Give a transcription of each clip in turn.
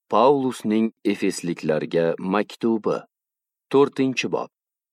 Pavlusning Efesliklarga maktubi 4-bob.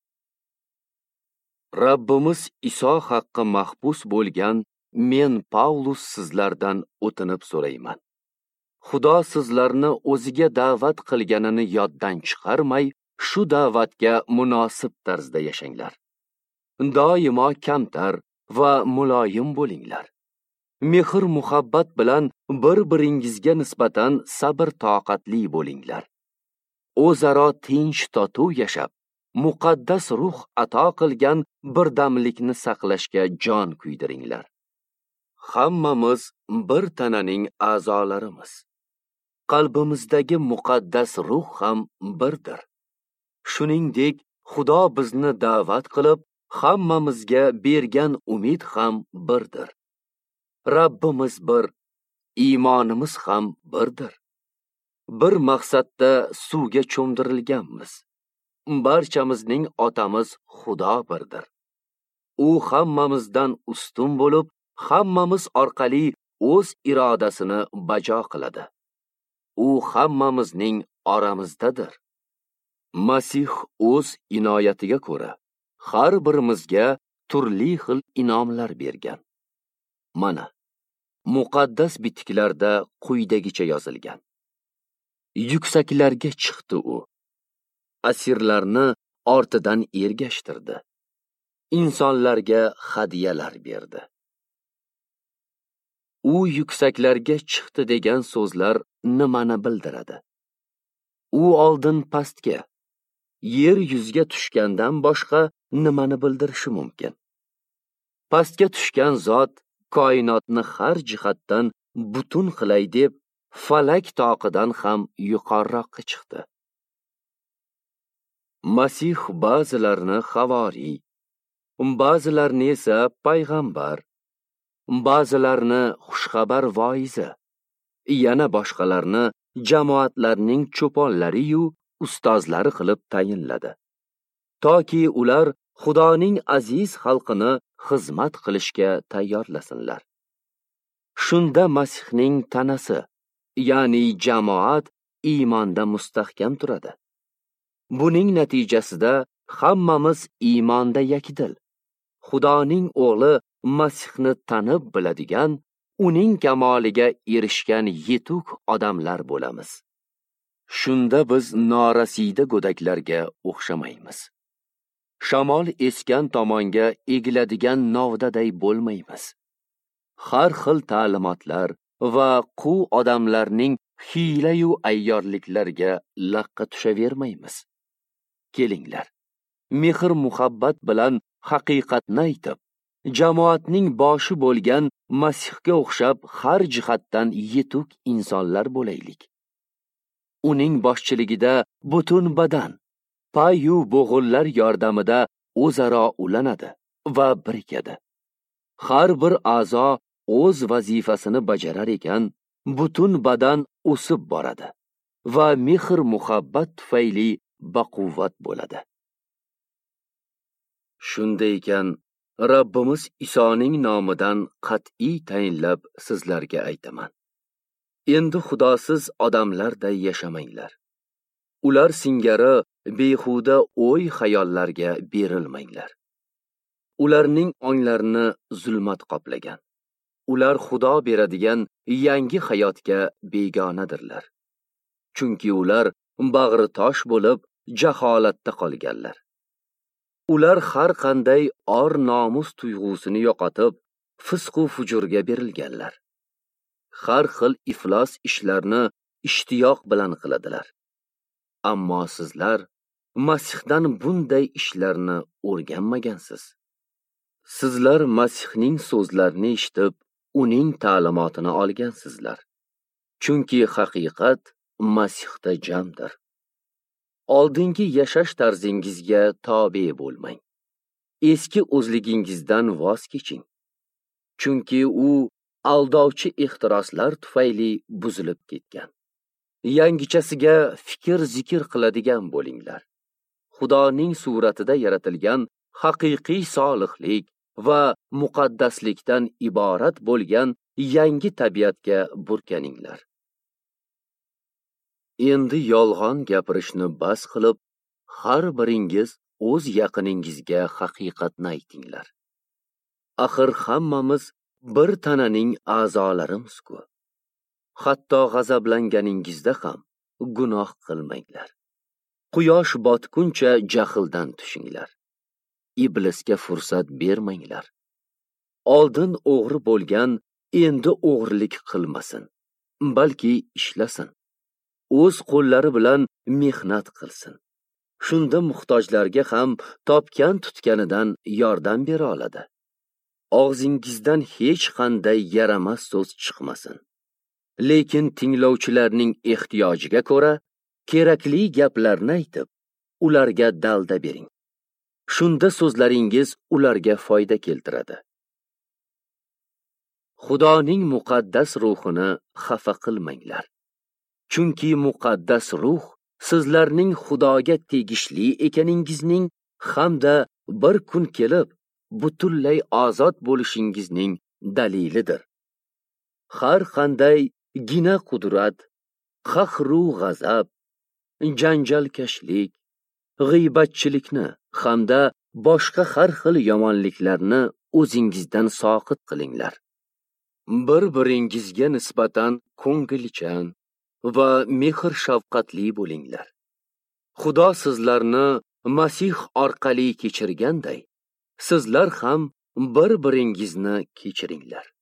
Rabbimiz Iso haqqi mahbus bo'lgan men Pavlus sizlardan o'tinib so'rayman. Xudo sizlarni o'ziga da'vat qilganini yoddan chiqarmay, shu da'vatga munosib tarzda yashanglar. Doimo kamtar va muloyim bo'linglar. Mehr muhabbat bilan bir-biringizga nisbatan sabr toqatli bo'linglar. O'zaro tinch totuv yashab, muqaddas ruh ato qilgan birdamlikni saqlashga jon kuydiringlar. Hammamiz bir tananing a'zolarimiz. Qalbimizdagi muqaddas ruh ham birdir. Shuningdek, Xudo bizni da'vat qilib, hammamizga bergan umid ham birdir. Rabbimiz bir, iymonimiz ham birdir. Bir maqsadda suvga cho'mdirilganmiz. Barchamizning otamiz Xudo birdir. U hammamizdan ustun bo'lib, hammamiz orqali o'z irodasini bajo qiladi. U hammamizning oramizdadir. Masih o'z inoyatiga ko'ra har birimizga turli xil inomlar bergan. Mana, muqaddas bitiklarda quyidagicha yozilgan. Yuksaklarga chiqdi u. Asirlarni ortidan ergashtirdi. Insonlarga hadiyalar berdi. U yuksaklarga chiqdi degan so'zlar nimani bildiradi? U oldin pastga, yer yuziga tushgandan boshqa nimani bildirishi mumkin? Pastga tushgan zot koinotni har jihatdan butun qilay deb falak toqidan ham yuqoriroqqa chiqdi. Masih ba'zilarni havoriy, ba'zilarni esa payg'ambar, ba'zilarni xushxabar voizi, yana boshqalarni jamoatlarning cho'ponlari-yu ustozlari qilib tayinladi. Toki ular Xudoning aziz xalqini xizmat qilishga tayyorlasinlar. Shunda Masihning tanasi, ya'ni jamoat iymonda mustahkam turadi. Buning natijasida hammamiz iymonda yakdil, Xudoning o'g'li Masihni tanib biladigan, uning kamoliga erishgan yetuk odamlar bo'lamiz. Shunda biz norasida go'daklarga o'xshamaymiz. Shamol esgan tomonga egiladigan novdaday bo'lmaymiz. Har xil ta'limotlar va quv odamlarning hiyla-yu ayyorliklarga laqqa tushavermaymiz. Kelinglar, mehr muhabbat bilan haqiqatni aytib, jamoatning boshi bo'lgan Masihga o'xshab har jihatdan yetuk insonlar bo'laylik. Uning boshchiligida butun badan pay-yu bo'g'inlar yordamida o'zaro ulanadi va birikadi. Har bir a'zo o'z vazifasini bajarar ekan, butun badan o'sib boradi va mehr muhabbat tufayli baquvvat bo'ladi. Shunday ekan, Rabbimiz Isoning nomidan qat'iy tayinlab sizlarga aytaman. Endi xudosiz odamlarday yashamanglar. Ular singari behuda o'y xayollarga berilmanglar. Ularning onglarini zulmat qoplagan. Ular Xudo beradigan yangi hayotga begonadirlar. Chunki ular bag'ri tosh bo'lib jaholatda qolganlar. Ular har qanday or nomus tuyg'usini yo'qotib, fisq va fujurga berilganlar. Har xil iflos ishlarni ishtiyoq bilan qiladilar. Ammo sizlar Masihdan bunday ishlarni o'rganmagansiz. Sizlar Masihning so'zlarini eshitib, uning ta'limotini olgansizlar. Chunki haqiqat Masihda jamdir. Oldingi yashash tarzingizga tobe bo'lmang. Eski o'zligingizdan voz keching. Chunki u aldovchi ehtiroslar tufayli buzilib ketgan. Yangichasiga fikr-zikr qiladigan bo'linglar. Xudoning suratida yaratilgan haqiqiy solihlik va muqaddaslikdan iborat bo'lgan yangi tabiatga burkaninglar. Endi yolg'on gapirishni bas qilib, har biringiz o'z yaqiningizga haqiqatni aytinglar. Axir hammamiz bir tananing a'zolarimiz-ku. Hatto g'azablanganingizda ham gunoh qilmanglar. Quyosh botguncha jahldan tushinglar. Iblisga fursat bermanglar. Oldin o'g'ri bo'lgan endi o'g'rilik qilmasin, balki ishlasin. O'z qo'llari bilan mehnat qilsin. Shunda muhtojlarga ham topgan tutganidan yordam bera oladi. Og'zingizdan hech qanday yaramas so'z chiqmasin. Lekin tinglovchilarning ehtiyojiga ko'ra kerakli gaplarni aytib, ularga dalda bering. Shunda so'zlaringiz ularga foyda keltiradi. Xudoning muqaddas ruhini xafa qilmanglar. Chunki muqaddas ruh sizlarning Xudoga tegishli ekaningizning hamda bir kun kelib butunlay ozod bo'lishingizning dalilidir. Har qanday gina qudrat, qahru g'azab, janjalkashlik, g'iybatchilikni hamda boshqa har xil yomonliklarni o'zingizdan soqit qilinglar. Bir-biringizga nisbatan ko'ngilchan va mehr shafqatli bo'linglar. Xudo sizlarni Masih orqali kechirganday, sizlar ham bir-biringizni kechiringlar.